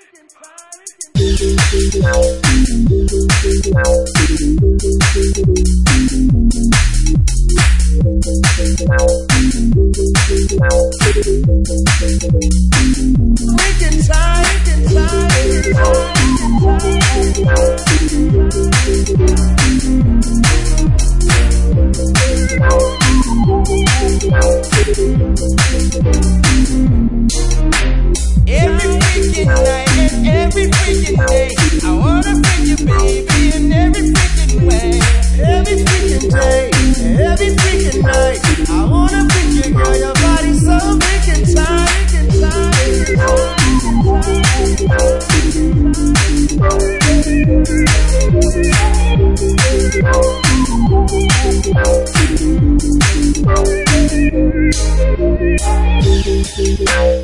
Every freaking night and every freaking day, I wanna freak you, baby, in every freaking way. Every freaking day, every freaking night, I wanna freak you, girl. Your body's so freaking tight, freaking tight.